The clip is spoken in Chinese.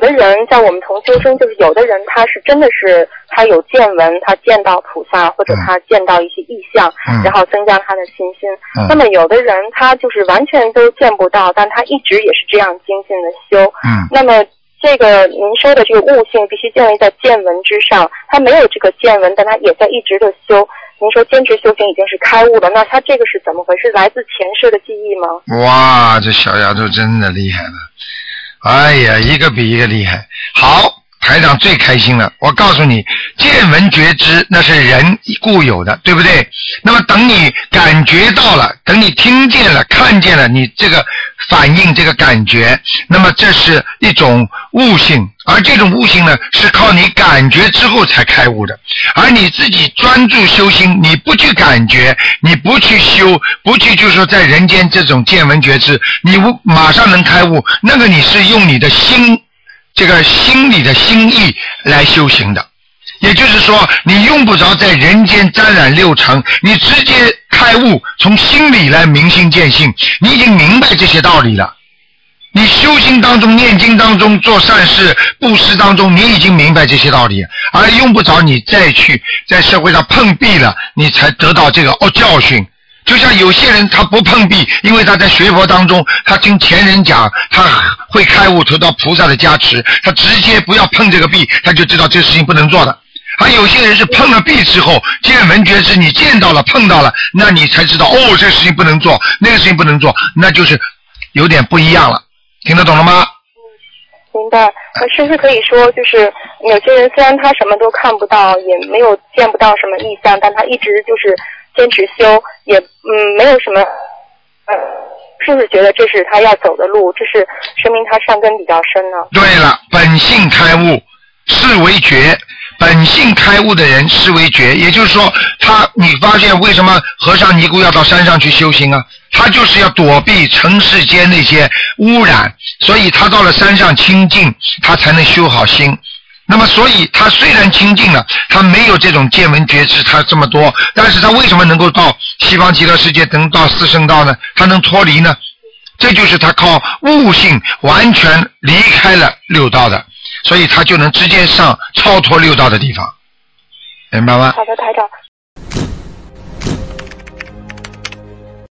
的人在我们同修中，就是有的人他是真的是他有见闻，他见到菩萨或者他见到一些异象，然后增加他的信心。那么有的人他就是完全都见不到，但他一直也是这样精进的修。那么这个您说的这个悟性必须建立在见闻之上，他没有这个见闻，但他也在一直的修。您说坚持修行已经是开悟了，那他这个是怎么回事？来自前世的记忆吗？ 哇，这小丫头真的厉害了，哎呀，一个比一个厉害。好，台长最开心了，我告诉你，见闻觉知那是人固有的，对不对？那么等你感觉到了，等你听见了看见了，你这个反应这个感觉，那么这是一种悟性，而这种悟性呢是靠你感觉之后才开悟的。而你自己专注修心，你不去感觉，你不去修，不去就是说在人间这种见闻觉知，你马上能开悟，那个你是用你的心，这个心里的心意来修行的。也就是说你用不着在人间沾染六尘，你直接开悟，从心里来明心见性，你已经明白这些道理了。你修心当中念经当中做善事布施当中，你已经明白这些道理，而用不着你再去在社会上碰壁了，你才得到这个教训。就像有些人他不碰壁，因为他在学佛当中他听前人讲他会开悟得到菩萨的加持，他直接不要碰这个壁，他就知道这个事情不能做的。而有些人是碰了壁之后见闻觉知，你见到了碰到了，那你才知道这个事情不能做，那个事情不能做，那就是有点不一样了。听得懂了吗？ 明白。是不是可以说，就是有些人虽然他什么都看不到，也没有见不到什么异象，但他一直就是坚持修，也没有什么是不是觉得这是他要走的路，这是说明他善根比较深呢？ 对了，本性开悟是为觉，本性开悟的人是为觉，也就是说你发现为什么和尚尼姑要到山上去修行啊？他就是要躲避尘世间那些污染，所以他到了山上清净，他才能修好心。那么所以他虽然清净了，他没有这种见闻觉知他这么多，但是他为什么能够到西方极乐世界，能到四圣道呢？他能脱离呢？这就是他靠悟性完全离开了六道的，所以他就能直接上超脱六道的地方，明白吗？ 好的，台长。